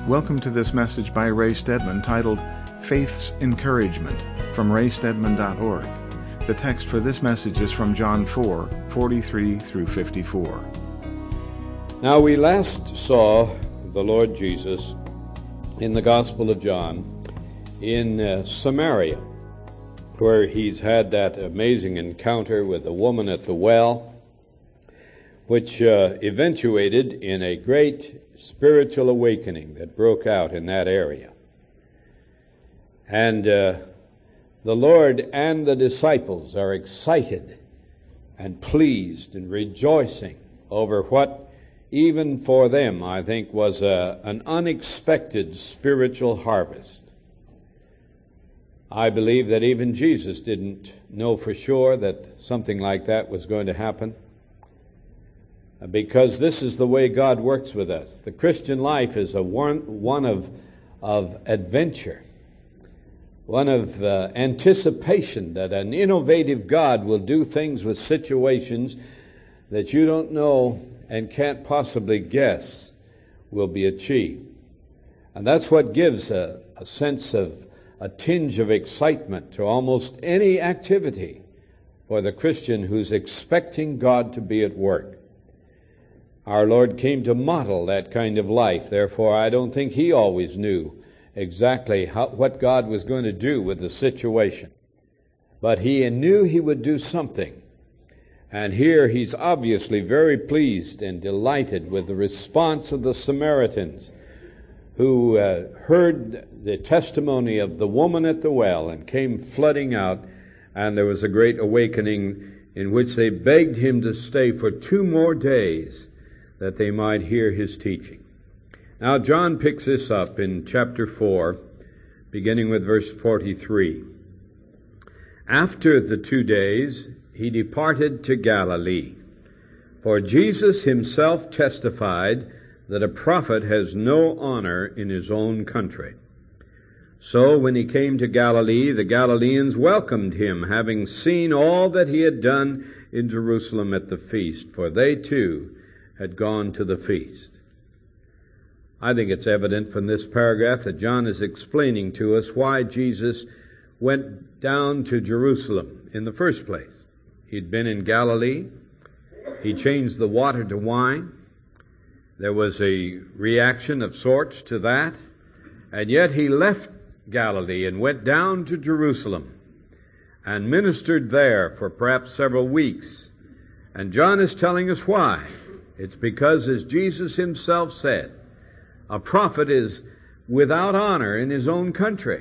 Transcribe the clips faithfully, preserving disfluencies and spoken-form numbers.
Welcome to this message by Ray Stedman titled Faith's Encouragement from ray stedman dot org. The text for this message is from John four, forty-three through fifty-four. Now we last saw the Lord Jesus in the Gospel of John in uh, Samaria, where he's had that amazing encounter with the woman at the well, which uh, eventuated in a great spiritual awakening that broke out in that area. And uh, the Lord and the disciples are excited and pleased and rejoicing over what, even for them, I think, was a, an unexpected spiritual harvest. I believe that even Jesus didn't know for sure that something like that was going to happen, because this is the way God works with us. The Christian life is a one, one of, of adventure, one of uh, anticipation that an innovative God will do things with situations that you don't know and can't possibly guess will be achieved. And that's what gives a, a sense of a tinge of excitement to almost any activity for the Christian who's expecting God to be at work. Our Lord came to model that kind of life. Therefore, I don't think he always knew exactly how, what God was going to do with the situation. But he knew he would do something. And here he's obviously very pleased and delighted with the response of the Samaritans, who uh, heard the testimony of the woman at the well and came flooding out, and there was a great awakening in which they begged him to stay for two more days that they might hear his teaching. Now John picks this up in chapter four, beginning with verse forty-three. After the two days he departed to Galilee, for Jesus himself testified that a prophet has no honor in his own country. So when he came to Galilee, the Galileans welcomed him, having seen all that he had done in Jerusalem at the feast, for they too had gone to the feast. I think it's evident from this paragraph that John is explaining to us why Jesus went down to Jerusalem in the first place. He'd been in Galilee. He changed the water to wine. There was a reaction of sorts to that. And yet he left Galilee and went down to Jerusalem and ministered there for perhaps several weeks. And John is telling us why. It's because, as Jesus himself said, a prophet is without honor in his own country.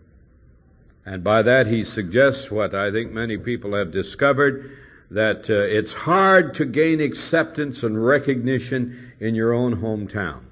And by that he suggests what I think many people have discovered, that uh, it's hard to gain acceptance and recognition in your own hometown.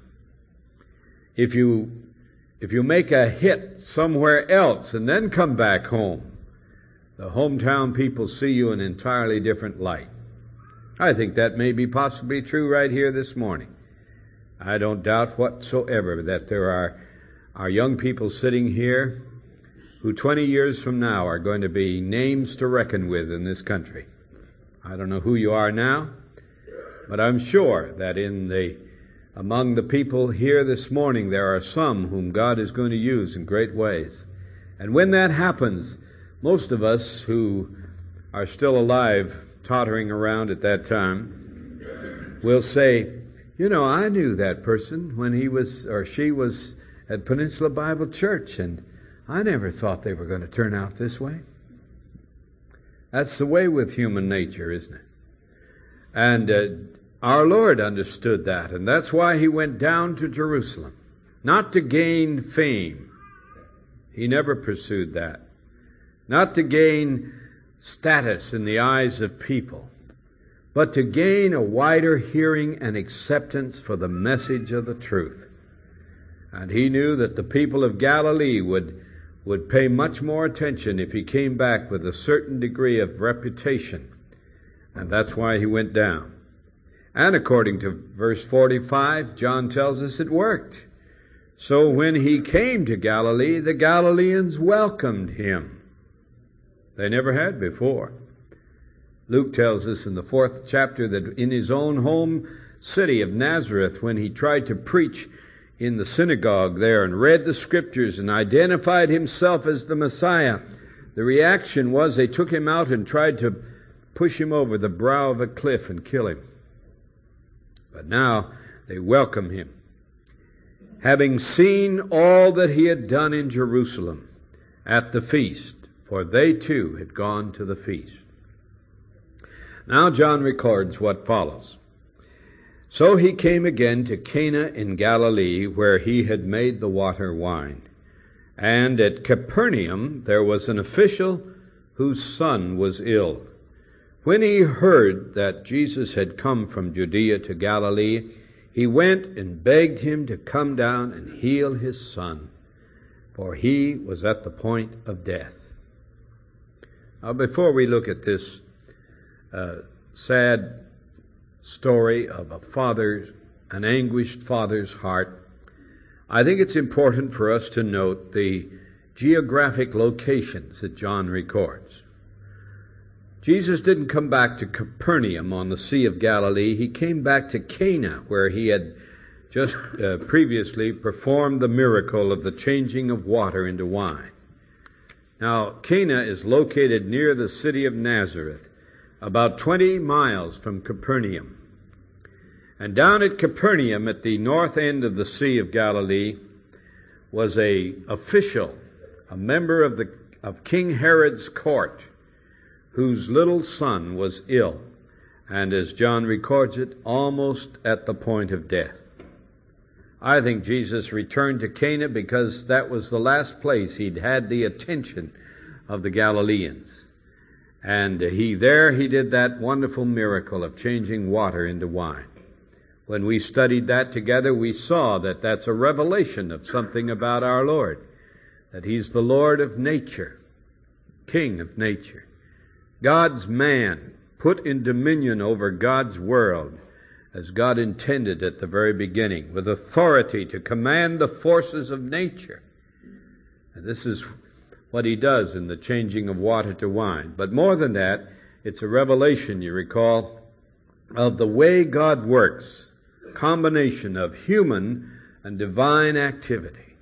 If you, if you make a hit somewhere else and then come back home, the hometown people see you in an entirely different light. I think that may be possibly true right here this morning. I don't doubt whatsoever that there are, are young people sitting here who twenty years from now are going to be names to reckon with in this country. I don't know who you are now, but I'm sure that in the among the people here this morning there are some whom God is going to use in great ways. And when that happens, most of us who are still alive, tottering around at that time, will say, you know, I knew that person when he was or she was at Peninsula Bible Church, and I never thought they were going to turn out this way. That's the way with human nature, isn't it? And uh, our Lord understood that, and that's why he went down to Jerusalem. Not to gain fame. He never pursued that. Not to gain status in the eyes of people, but to gain a wider hearing and acceptance for the message of the truth. And he knew that the people of Galilee would, would pay much more attention if he came back with a certain degree of reputation. And that's why he went down. And according to verse forty-five, John tells us it worked. So when he came to Galilee, the Galileans welcomed him. They never had before. Luke tells us in the fourth chapter that in his own home city of Nazareth, when he tried to preach in the synagogue there and read the Scriptures and identified himself as the Messiah, the reaction was they took him out and tried to push him over the brow of a cliff and kill him. But now they welcome him, having seen all that he had done in Jerusalem at the feast, for they too had gone to the feast. Now John records what follows. So he came again to Cana in Galilee, where he had made the water wine. And at Capernaum there was an official whose son was ill. When he heard that Jesus had come from Judea to Galilee, he went and begged him to come down and heal his son, for he was at the point of death. Now, before we look at this uh, sad story of a father's, an anguished father's heart, I think it's important for us to note the geographic locations that John records. Jesus didn't come back to Capernaum on the Sea of Galilee. He came back to Cana, where he had just uh, previously performed the miracle of the changing of water into wine. Now, Cana is located near the city of Nazareth, about twenty miles from Capernaum. And down at Capernaum, at the north end of the Sea of Galilee, was a official, a member of the of King Herod's court, whose little son was ill, and as John records it, almost at the point of death. I think Jesus returned to Cana because that was the last place he'd had the attention of the Galileans. And he there he did that wonderful miracle of changing water into wine. When we studied that together, we saw that that's a revelation of something about our Lord, that He's the Lord of nature, King of nature, God's man, put in dominion over God's world, as God intended at the very beginning, with authority to command the forces of nature. And this is what He does in the changing of water to wine. But more than that, it's a revelation, you recall, of the way God works, combination of human and divine activity.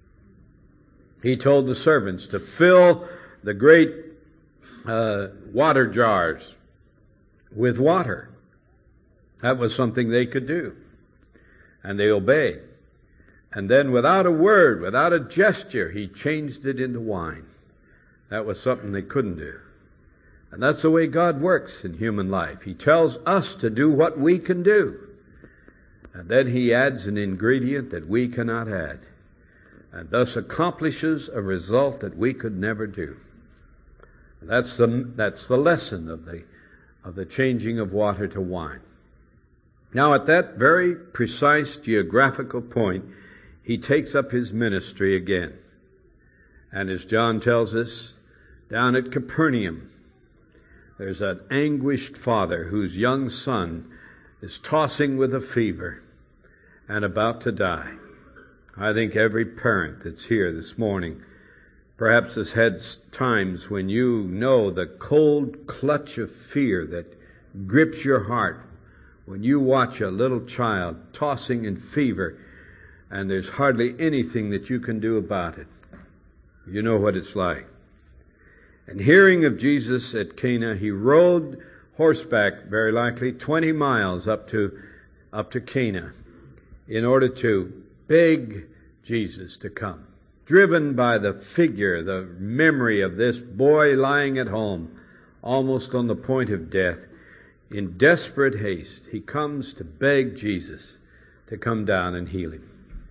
He told the servants to fill the great uh, water jars with water. That was something they could do. And they obeyed. And then without a word, without a gesture, He changed it into wine. That was something they couldn't do. And that's the way God works in human life. He tells us to do what we can do. And then He adds an ingredient that we cannot add, and thus accomplishes a result that we could never do. That's the, that's the lesson of the, of the changing of water to wine. Now, at that very precise geographical point, He takes up His ministry again. And as John tells us, down at Capernaum, there's an anguished father whose young son is tossing with a fever and about to die. I think every parent that's here this morning perhaps has had times when you know the cold clutch of fear that grips your heart when you watch a little child tossing in fever and there's hardly anything that you can do about it. You know what it's like. And hearing of Jesus at Cana, he rode horseback, very likely, twenty miles up to, up to Cana in order to beg Jesus to come. Driven by the figure, the memory of this boy lying at home, almost on the point of death, in desperate haste, he comes to beg Jesus to come down and heal him.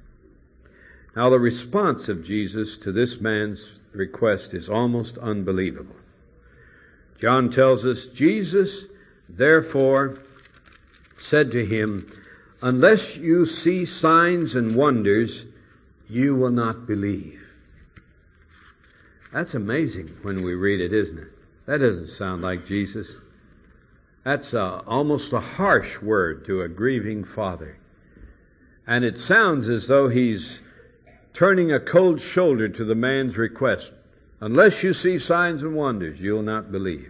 Now, the response of Jesus to this man's request is almost unbelievable. John tells us, Jesus, therefore, said to him, unless you see signs and wonders, you will not believe. That's amazing when we read it, isn't it? That doesn't sound like Jesus. That's a, almost a harsh word to a grieving father. And it sounds as though he's turning a cold shoulder to the man's request. Unless you see signs and wonders, you'll not believe.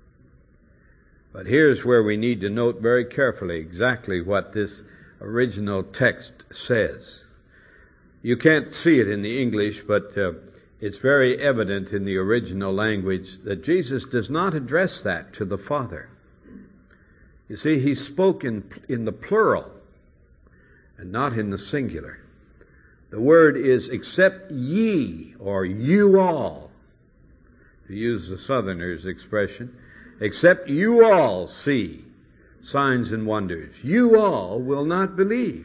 But here's where we need to note very carefully exactly what this original text says. You can't see it in the English, but uh, it's very evident in the original language that Jesus does not address that to the Father. You see, he spoke in, in the plural and not in the singular. The word is except ye, or you all, to use the Southerner's expression, except you all see signs and wonders, you all will not believe.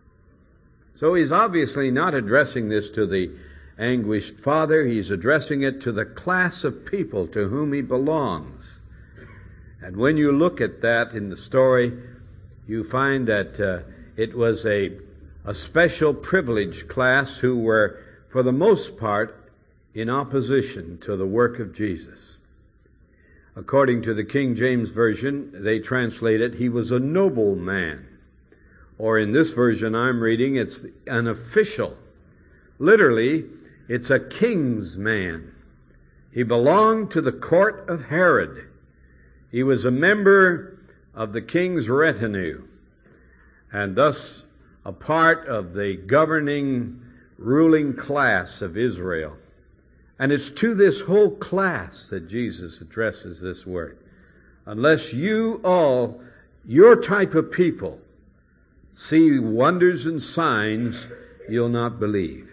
So he's obviously not addressing this to the anguished father. He's addressing it to the class of people to whom he belongs. And when you look at that in the story, you find that uh, it was a, a special privileged class who were, for the most part, in opposition to the work of Jesus. According to the King James Version, they translate it, he was a noble man. Or in this version I'm reading, it's an official. Literally, it's a king's man. He belonged to the court of Herod. He was a member of the king's retinue, and thus a part of the governing, ruling class of Israel. And it's to this whole class that Jesus addresses this word. Unless you all, your type of people, see wonders and signs, you'll not believe.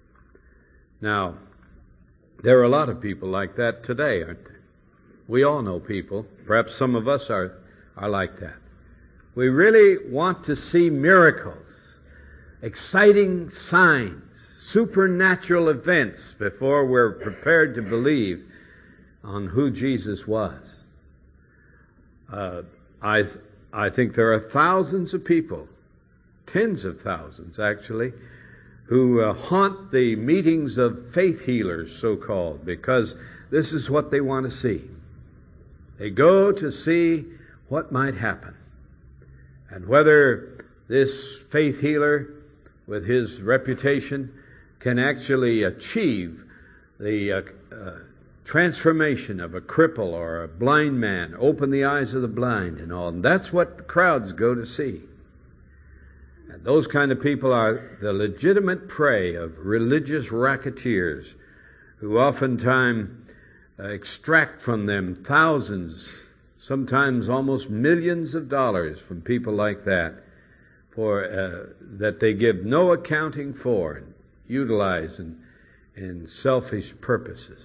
Now, there are a lot of people like that today, aren't there? We all know people. Perhaps some of us are, are like that. We really want to see miracles, exciting signs, supernatural events before we're prepared to believe on who Jesus was. Uh, I, I think there are thousands of people, tens of thousands actually, who uh, haunt the meetings of faith healers, so-called, because this is what they want to see. They go to see what might happen, and whether this faith healer, with his reputation, can actually achieve the uh, uh, transformation of a cripple or a blind man, open the eyes of the blind and all. And that's what the crowds go to see. And those kind of people are the legitimate prey of religious racketeers who oftentimes uh, extract from them thousands, sometimes almost millions of dollars from people like that, for uh, that they give no accounting for and utilize in, in selfish purposes.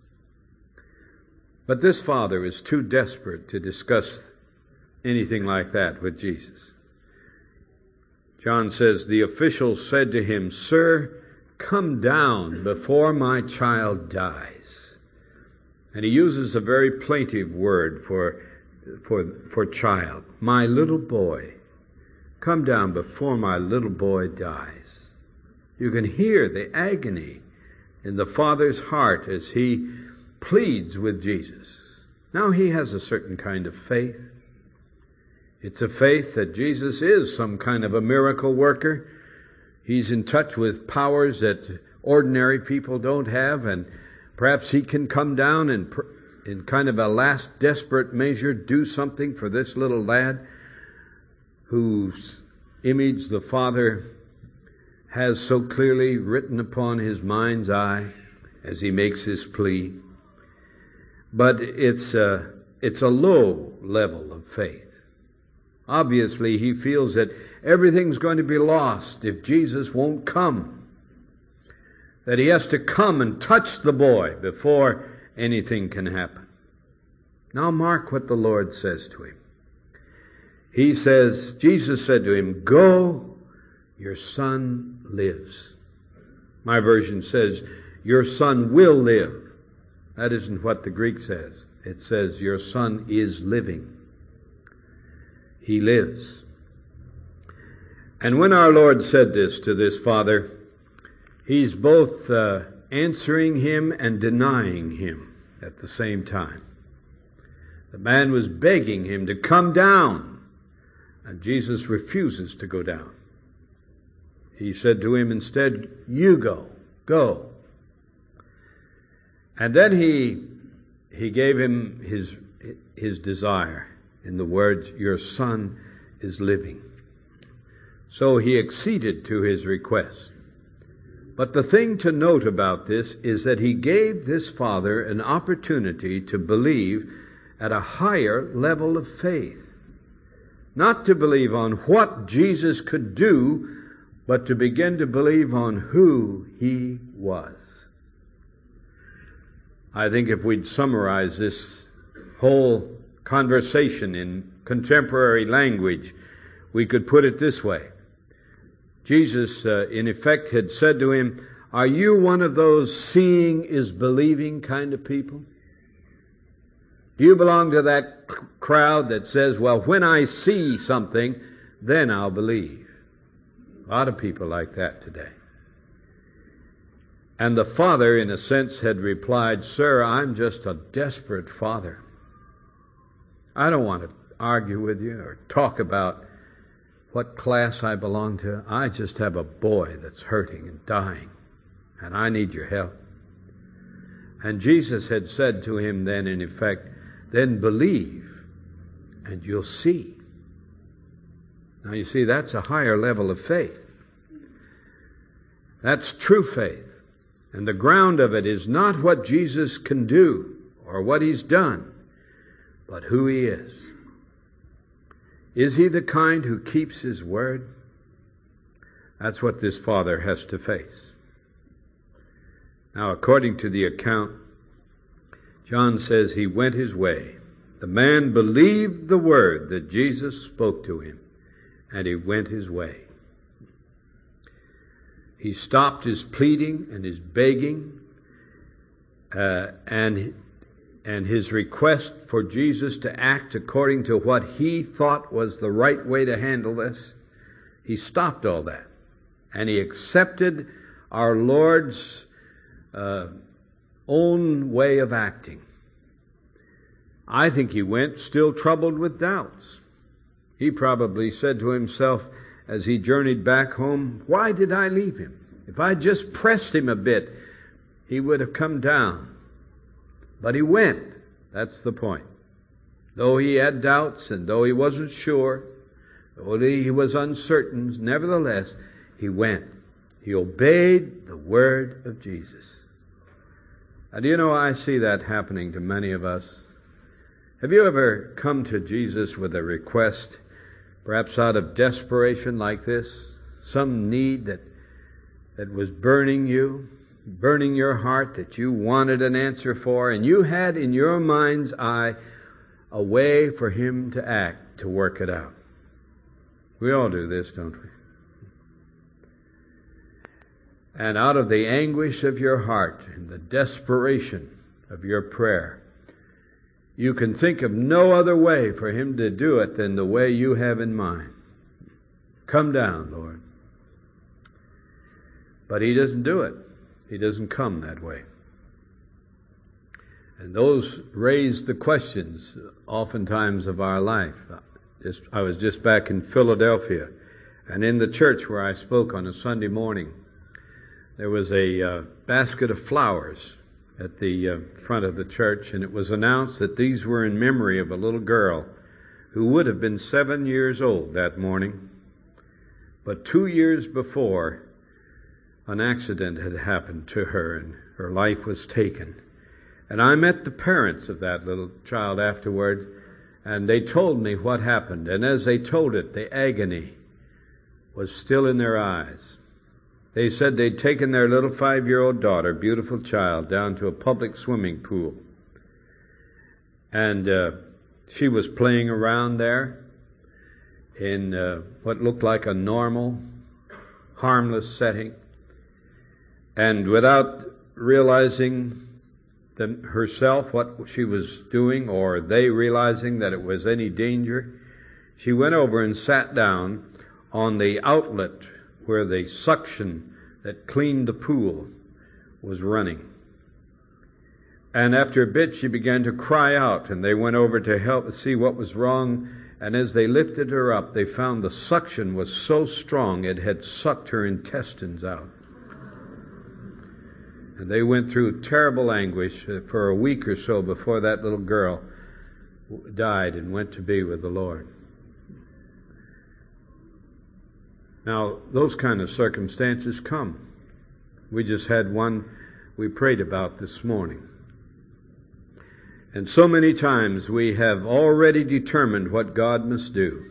But this father is too desperate to discuss anything like that with Jesus. John says, the official said to him, "Sir, come down before my child dies." And he uses a very plaintive word for, for, for child. My little boy, come down before my little boy dies. You can hear the agony in the father's heart as he pleads with Jesus. Now he has a certain kind of faith. It's a faith that Jesus is some kind of a miracle worker. He's in touch with powers that ordinary people don't have, and perhaps he can come down and in kind of a last desperate measure do something for this little lad whose image the Father has so clearly written upon his mind's eye as he makes his plea. But it's a, it's a low level of faith. Obviously, he feels that everything's going to be lost if Jesus won't come. That he has to come and touch the boy before anything can happen. Now mark what the Lord says to him. He says, Jesus said to him, "Go, your son lives." My version says, "Your son will live." That isn't what the Greek says. It says, "Your son is living." He lives. And when our Lord said this to this father, he's both uh, answering him and denying him at the same time. The man was begging him to come down, and Jesus refuses to go down. He said to him instead, "You go, go." And then he he gave him his his desire in the words, "Your son is living." So he acceded to his request. But the thing to note about this is that he gave this father an opportunity to believe at a higher level of faith. Not to believe on what Jesus could do, but to begin to believe on who he was. I think if we'd summarize this whole conversation in contemporary language, we could put it this way. Jesus, uh, in effect, had said to him, "Are you one of those seeing is believing kind of people? Do you belong to that crowd that says, well, when I see something, then I'll believe?" A lot of people like that today. And the father, in a sense, had replied, "Sir, I'm just a desperate father. I don't want to argue with you or talk about what class I belong to. I just have a boy that's hurting and dying, and I need your help." And Jesus had said to him then, in effect, "Then believe, and you'll see." Now you see, that's a higher level of faith. That's true faith. And the ground of it is not what Jesus can do or what he's done, but who he is. Is he the kind who keeps his word? That's what this father has to face. Now, according to the account, John says he went his way. The man believed the word that Jesus spoke to him, and he went his way. He stopped his pleading and his begging, uh, and and his request for Jesus to act according to what he thought was the right way to handle this. He stopped all that, and he accepted our Lord's uh, own way of acting. I think he went still troubled with doubts. He probably said to himself as he journeyed back home, "Why did I leave him? If I just pressed him a bit, he would have come down." But he went. That's the point. Though he had doubts and though he wasn't sure, though he was uncertain, nevertheless, he went. He obeyed the word of Jesus. Now, do you know, I see that happening to many of us. Have you ever come to Jesus with a request, perhaps out of desperation like this, some need that that was burning you, burning your heart, that you wanted an answer for, and you had in your mind's eye a way for him to act, to work it out? We all do this, don't we? And out of the anguish of your heart and the desperation of your prayer, you can think of no other way for him to do it than the way you have in mind. Come down, Lord. But he doesn't do it. He doesn't come that way. And those raise the questions oftentimes of our life. Just, I was just back in Philadelphia, and in the church where I spoke on a Sunday morning, there was a uh, basket of flowers at the uh, front of the church, and it was announced that these were in memory of a little girl who would have been seven years old that morning. But two years before, an accident had happened to her, and her life was taken. And I met the parents of that little child afterward, and they told me what happened. And as they told it, the agony was still in their eyes. They said they'd taken their little five-year-old daughter, beautiful child, down to a public swimming pool. And uh, she was playing around there in uh, what looked like a normal, harmless setting. And without realizing them herself what she was doing, or they realizing that it was any danger, she went over and sat down on the outlet where the suction that cleaned the pool was running. And after a bit, she began to cry out, and they went over to help see what was wrong. And as they lifted her up, they found the suction was so strong it had sucked her intestines out. And they went through terrible anguish for a week or so before that little girl died and went to be with the Lord. Now, those kind of circumstances come. We just had one we prayed about this morning. And so many times we have already determined what God must do.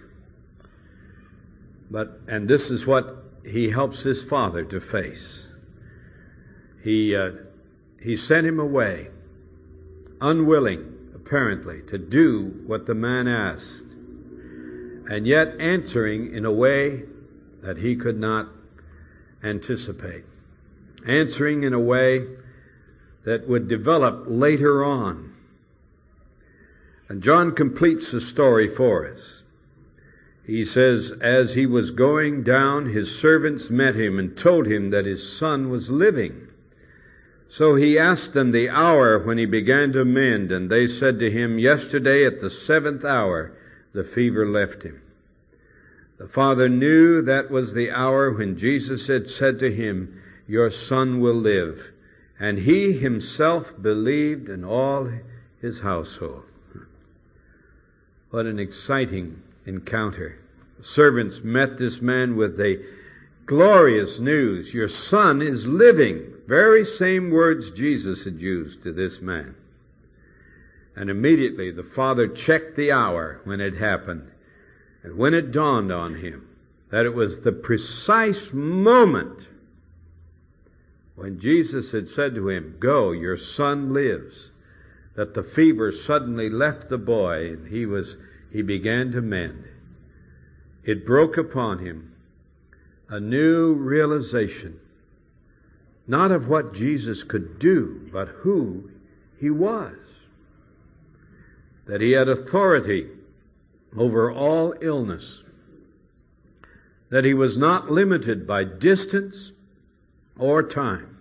But, and this is what he helps his father to face. He, uh, he sent him away, unwilling, apparently, to do what the man asked, and yet answering in a way that he could not anticipate. Answering in a way that would develop later on. And John completes the story for us. He says, as he was going down, his servants met him and told him that his son was living. So he asked them the hour when he began to mend, and they said to him, yesterday at the seventh hour the fever left him. The father knew that was the hour when Jesus had said to him, your son will live. And he himself believed, and all his household. What an exciting encounter. The servants met this man with the glorious news, your son is living. Very same words Jesus had used to this man. And immediately the father checked the hour when it happened. And when it dawned on him that it was the precise moment when Jesus had said to him, go, your son lives, that the fever suddenly left the boy, and he was he began to mend. It broke upon him a new realization, not of what Jesus could do, but who he was. That he had authority over all illness. That he was not limited by distance or time.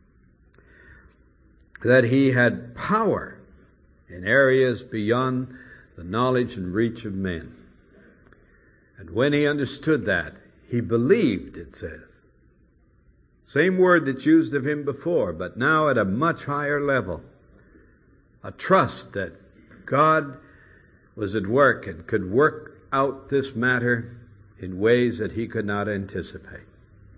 That he had power in areas beyond the knowledge and reach of men. And when he understood that, he believed, it says. Same word that's used of him before, but now at a much higher level. A trust that God was at work and could work out this matter in ways that he could not anticipate.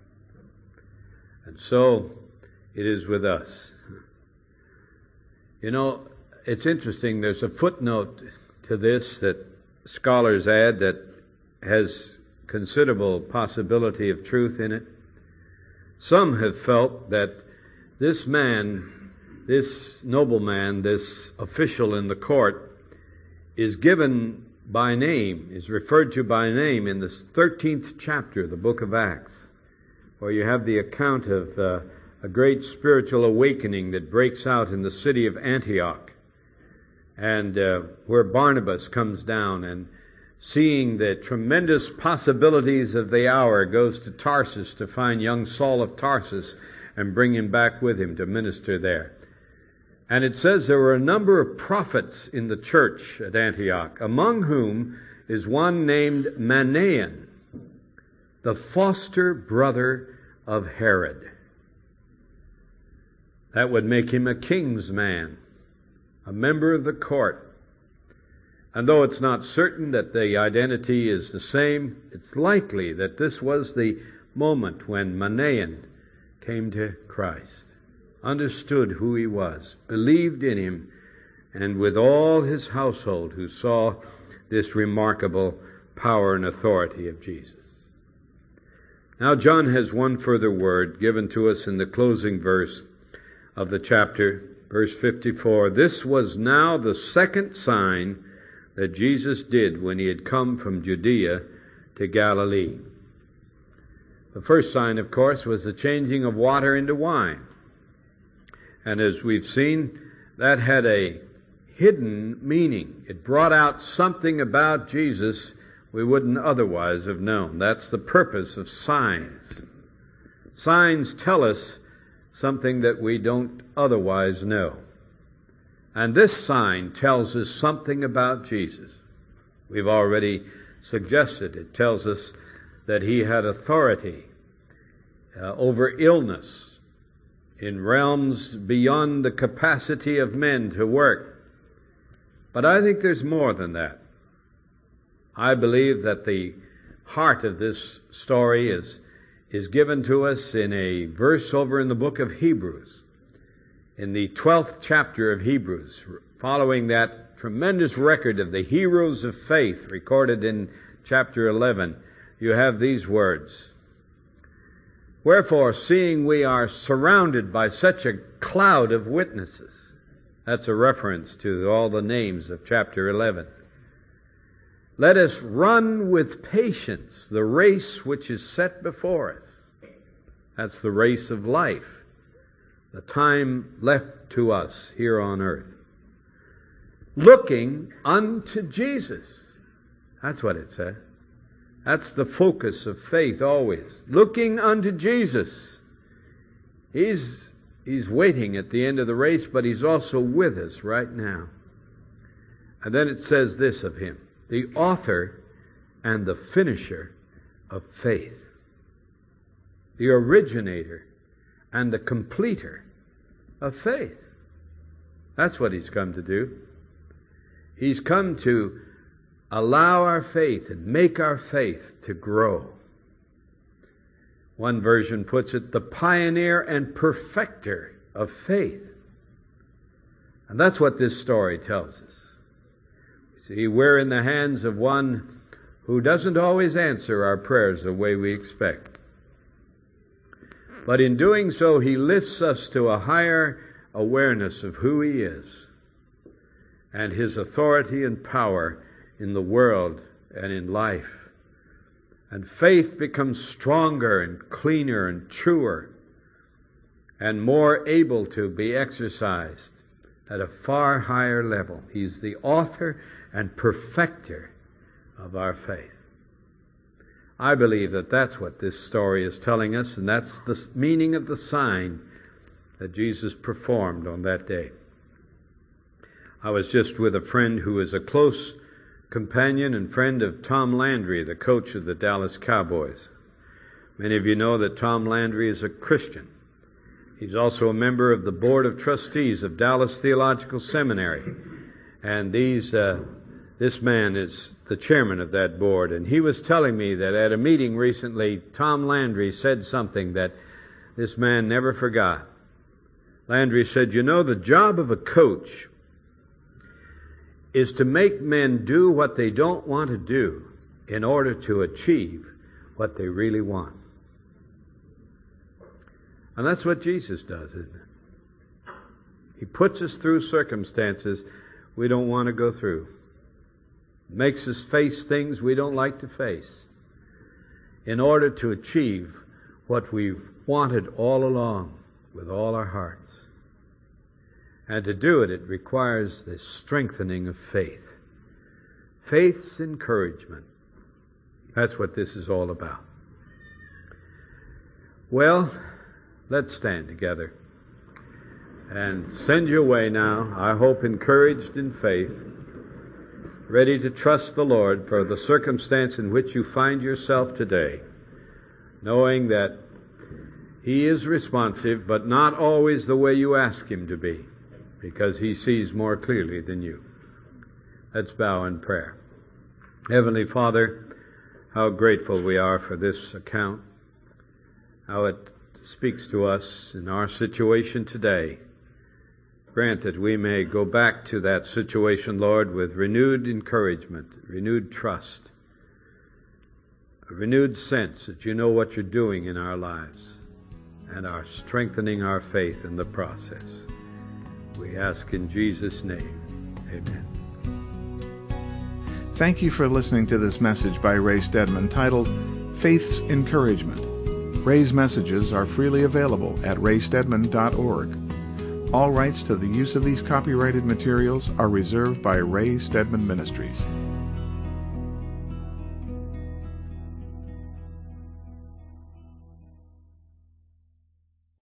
And so it is with us. You know, it's interesting, there's a footnote to this that scholars add that has considerable possibility of truth in it. Some have felt that this man, this nobleman, this official in the court, is given by name, is referred to by name in the thirteenth chapter of the book of Acts, where you have the account of uh, a great spiritual awakening that breaks out in the city of Antioch, and uh, where Barnabas comes down and, seeing the tremendous possibilities of the hour, goes to Tarsus to find young Saul of Tarsus and bring him back with him to minister there. And it says there were a number of prophets in the church at Antioch, among whom is one named Manaen, the foster brother of Herod. That would make him a king's man, a member of the court. And though it's not certain that the identity is the same, it's likely that this was the moment when Manaen came to Christ, understood who he was, believed in him, and with all his household who saw this remarkable power and authority of Jesus. Now John has one further word given to us in the closing verse of the chapter, verse fifty-four. This was now the second sign that Jesus did when he had come from Judea to Galilee. The first sign, of course, was the changing of water into wine. And as we've seen, that had a hidden meaning. It brought out something about Jesus we wouldn't otherwise have known. That's the purpose of signs. Signs tell us something that we don't otherwise know. And this sign tells us something about Jesus. We've already suggested it tells us that he had authority uh, over illness in realms beyond the capacity of men to work. But I think there's more than that. I believe that the heart of this story is, is given to us in a verse over in the book of Hebrews, in the twelfth chapter of Hebrews, following that tremendous record of the heroes of faith recorded in chapter eleven. You have these words: "Wherefore, seeing we are surrounded by such a cloud of witnesses," that's a reference to all the names of chapter eleven, "let us run with patience the race which is set before us." That's the race of life, the time left to us here on earth. "Looking unto Jesus." That's what it says. That's the focus of faith always. Looking unto Jesus. He's, he's waiting at the end of the race, but He's also with us right now. And then it says this of Him: the author and the finisher of faith. The originator and the completer of faith. That's what He's come to do. He's come to allow our faith and make our faith to grow. One version puts it, the pioneer and perfecter of faith. And that's what this story tells us. See, we're in the hands of one who doesn't always answer our prayers the way we expect. But in doing so, He lifts us to a higher awareness of who He is and His authority and power in the world and in life. And faith becomes stronger and cleaner and truer and more able to be exercised at a far higher level. He's the author and perfecter of our faith. I believe that that's what this story is telling us, and that's the meaning of the sign that Jesus performed on that day. I was just with a friend who is a close companion and friend of Tom Landry, the coach of the Dallas Cowboys. Many of you know that Tom Landry is a Christian. He's also a member of the Board of Trustees of Dallas Theological Seminary. And these, uh, this man is the chairman of that board. And he was telling me that at a meeting recently, Tom Landry said something that this man never forgot. Landry said, "You know, the job of a coach is to make men do what they don't want to do in order to achieve what they really want." And that's what Jesus does, isn't it? He puts us through circumstances we don't want to go through. Makes us face things we don't like to face in order to achieve what we've wanted all along with all our hearts. And to do it, it requires the strengthening of faith. Faith's encouragement. That's what this is all about. Well, let's stand together and send you away now, I hope encouraged in faith, ready to trust the Lord for the circumstance in which you find yourself today, knowing that He is responsive, but not always the way you ask Him to be, because He sees more clearly than you. Let's bow in prayer. Heavenly Father, how grateful we are for this account, how it speaks to us in our situation today. Grant that we may go back to that situation, Lord, with renewed encouragement, renewed trust, a renewed sense that you know what you're doing in our lives and are strengthening our faith in the process. We ask in Jesus' name, amen. Thank you for listening to this message by Ray Stedman titled Faith's Encouragement. Ray's messages are freely available at ray stedman dot org. All rights to the use of these copyrighted materials are reserved by Ray Stedman Ministries.